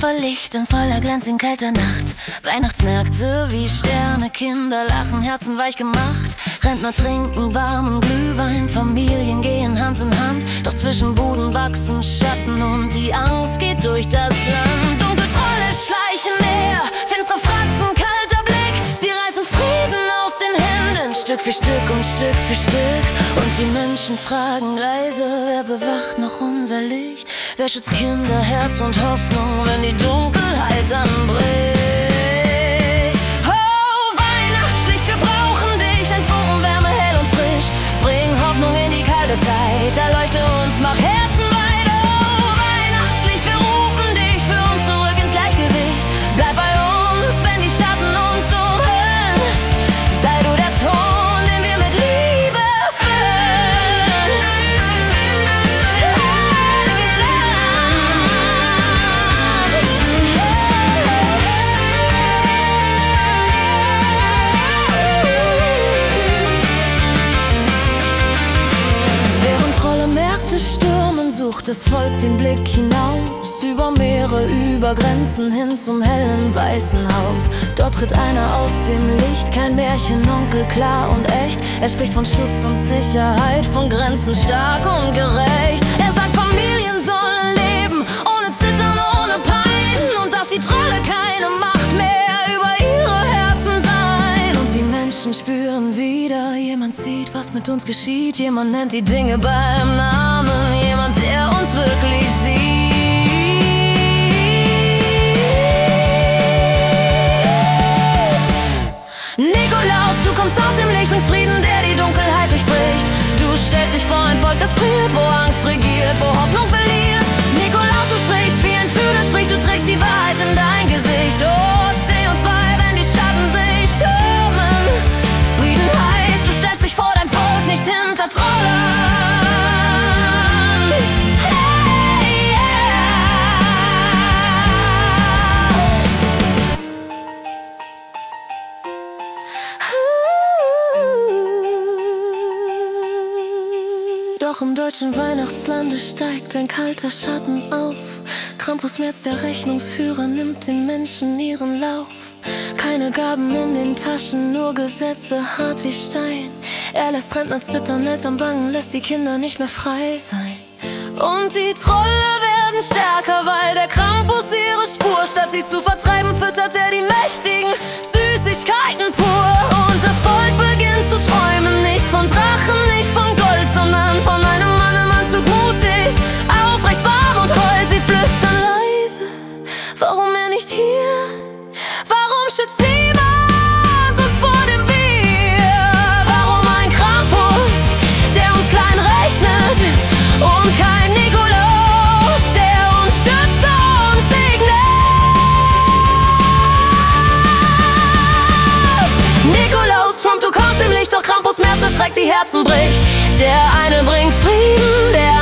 voll Licht in voller Glanz in kalter Nacht. Weihnachtsmärkte wie Sterne, Kinder lachen, Herzen weich gemacht. Rentner trinken warmen Glühwein, Familien gehen Hand in Hand. Doch zwischen Buden wachsen Schatten und die Angst geht durch das Land. Dunkle Trolle schleichen näher, finstere Fratzen, kalter Blick. Sie reißen Frieden aus den Händen, Stück für Stück und Stück für Stück. Und die Menschen fragen leise, wer bewacht noch unser Licht? Wer schützt Kinder, Herz und Hoffnung, wenn die Dunkelheit anbricht? Oh, Weihnachtslicht, wir brauchen dich. Ein Funken Wärme, hell und frisch. Bring Hoffnung in die kalte Zeit. Erleuchte uns, mach Herzen weit. Oh, Weihnachtslicht, wir rufen dich. Für uns zurück ins Gleichgewicht. Bleib bei uns, wenn die Schatten uns umhüllen. Sei du der Ton, den wir mit Liebe füllen. Während Trolle Märkte stürmen, sucht das Volk den Blick hinaus. Über Meere, über Grenzen hin zum hellen weißen Haus. Dort tritt einer aus dem Licht, kein Märchenonkel, klar und echt. Er spricht von Schutz und Sicherheit, von Grenzen stark und gerecht. Er sagt, Familien sollen leben, ohne Zittern, ohne Pein. Und dass die Trolle keine Macht mehr über ihre Herzen sein. Und die Menschen spüren wieder, jemand sieht, was mit uns geschieht. Jemand nennt die Dinge beim Namen, jemand, der uns wirklich sieht. Nikolaus, du kommst aus dem Licht, bringst Frieden, der die Dunkelheit durchbricht. Du stellst dich vor ein Volk, das friert, wo Angst regiert, wo Hoffnung verliert. Nikolaus, du sprichst wie ein Führer spricht, du trägst die Wahrheit in dein Gesicht. Oh, steh uns bei, wenn die Schatten sich türmen. Frieden heißt, du stellst dich vor dein Volk, nicht hinter Trollen. Hey, yeah. Doch im deutschen Weihnachtslande steigt ein kalter Schatten auf. Krampus Merz, der Rechnungsführer, nimmt den Menschen ihren Lauf. Keine Gaben in den Taschen, nur Gesetze hart wie Stein. Er lässt Rentner zittern, Eltern bangen, lässt die Kinder nicht mehr frei sein. Und die Trolle werden stärker, weil der Krampus ihre Spur, statt sie zu vertreiben, füttert er die Mächtigen Süßigkeiten pur. Und das Volk beginnt zu träumen, nicht von Drachen, nicht von Gold, sondern von einem Mann mutig, aufrecht, warm und hold. Sie flüstern leise, warum er nicht hier? Warum schützt niemand uns vor dem Wir? Warum ein Krampus, der uns klein rechnet, und kein Nikolaus, der uns schützt und segnet? Nikolaus, Trump, du kommst im Licht, doch Krampus Merz erschreckt, die Herzen bricht. Der eine bringt Frieden, der